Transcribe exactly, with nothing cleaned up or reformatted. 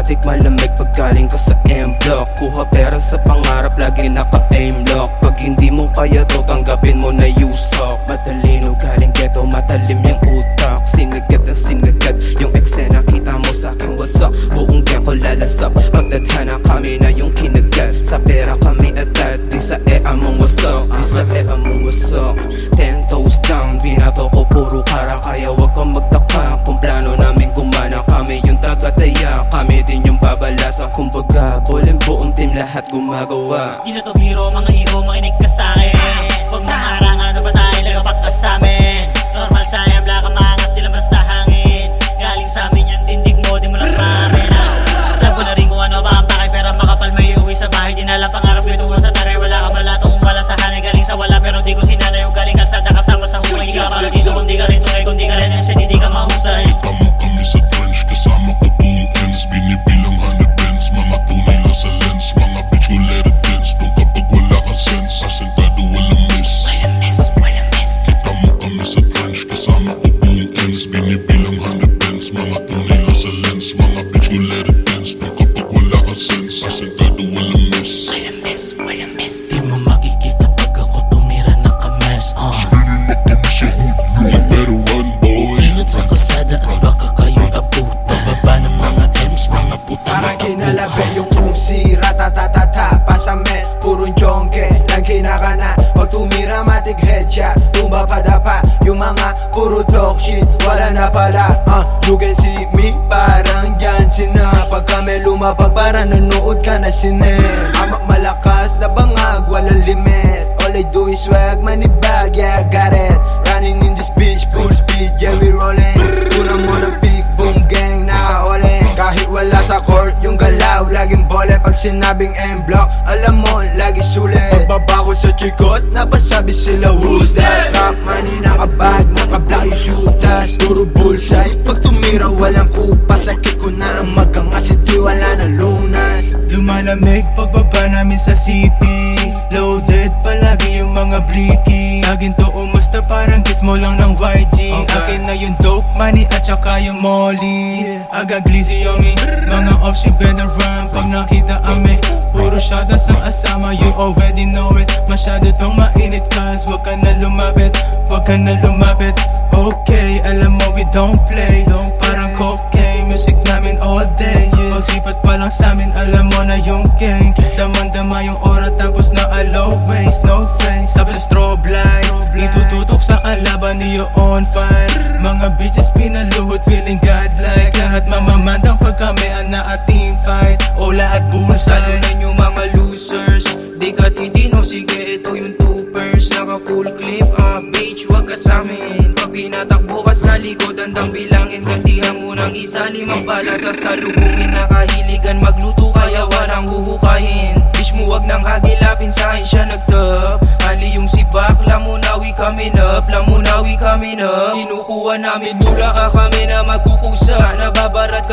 matik malamig paggaling ka sa M-Block. Kuha pera sa pangarap, lagi naka-aim lock. Pag hindi mo kaya to, tanggapin mo na yusok. Matalino galing ghetto, matalim yung utak. Sinagat ang sinagat, yung eksena kita mo sa'king wasak. Buong gang ko lalasap, pagdadhana kami na yung kinagat. Sa pera kami atat, di sa e among wasak. Di sa e among wasak. Ten toes down, binato ko puro kara. Kaya wag kang magtaka kung plano namin gumana. Kami yung tagataya, kami din yung babalasa. Kumbaga, bulim buong team lahat gumagawa. Di na to biro, mga hero, makinig ka sa'kin. Huwag mong harang, ano ba tayo, lagapak ka sa'min. Normal sa ebla, kamangas, di lang basta hangin. Galing sa'min yan, tindig mo, di mo lang mamin. Alam ko na rin kung ano ba ang pakay, pero makapal may uwi sa bahay. Di nalang pangarap ko ito sa taray, wala ka malato kung wala sa hanay. Galing sa wala, pero di ko sinanay. Yung galing kalsada kasama sa hukay. Di ka pala dito, kung di ka rin tunay, kung di ka rin M C, di ka mahusay. Tama kami sa trench, kasama ko buong ends. Binibilang hundred pence, mga tunay na sa lens. Mga bitch will let it dance, doon kapag wala kang sense. Asentado walang miss, Walang miss, walang miss. kita mo kami sa trench, kasama ko buong ends. Binibilang hundred pence, mga tunay na sa lens. Mga bitch will let it dance, doon kapag wala kang sense. Asentado walang miss, Walang miss, walang miss. Di mo makikita pag ako tumira naka-mess on. number one boy. Ingat sa kalsada at baka kayo'y abutan. Baba ng mga M's, mga puta. Parang kinalabi yung usi, ratatatata, pasamet, purong jongke, lang kinakana. Pag tumira matik headshot, tumba padapa, yung mga puro talk shit, wala na pala. uh, You can see me, parang dyan sina. Pag kami lumapag, parang nanood ka na sine. Amak malakas na bangag, walang limit. All I do is swag, money bag, yeah I got it. Running in this bitch, full speed, yeah we rolling. Unang muna big boom gang, naka-all-in. Kahit wala sa court, yung galaw, laging bole. Pag sinabing M-Block, alam mo, lagi sulit. Pagbaba ko sa chikot, napasabi sila who's that? Top money, naka-bag, naka-black yung shooters. Puro bullseye, pag tumira walang kupa. Sakit ko na ang magangas, ito'y wala na lunas. Lumalamig pagbaba namin sa city. Loaded palagi yung mga blicky. Laging to umusta parang gizmo lang ng Y G. Akin na yung dope money at saka yung molly. Aga glizzy yomi, mga off she better run. Pag nakita ame, puro shoutouts ang asama. You already know it, masyado tong mainit. Cause wag ka na lumapit, wag ka na lumapit. Okay, alam mo we don't play. Parang cocaine, music namin all day. Pagsipat pa lang sa'min, alam mo na yung gang. Damang-dama yung aura tapos na a low face, no face. Tapos strobe light, itututok sa kalaban niyo on fire. Mga bitches pinaluhot, feeling godlike. Lahat mamamandang pag kami ang na-team fight. O lahat bullseye. Salunan yung mga losers, di ka titino, sige ito yung two-pers. Naka full clip, ah bitch, wag ka sa'min. Pag pinatakbo ka sa likod, andang bilangin. Gantihan mo ng isa, limang bala sa salubungin. Nakahiligan magluto kaya walang huhukayin. Bitch mo wag nang hagilapin, sa'kin siya nagtap. Ali yung sibak, lamunawi kami na, lamunawi kami na. Kinukuha namin mula ka kami na magkukusa. Nababarat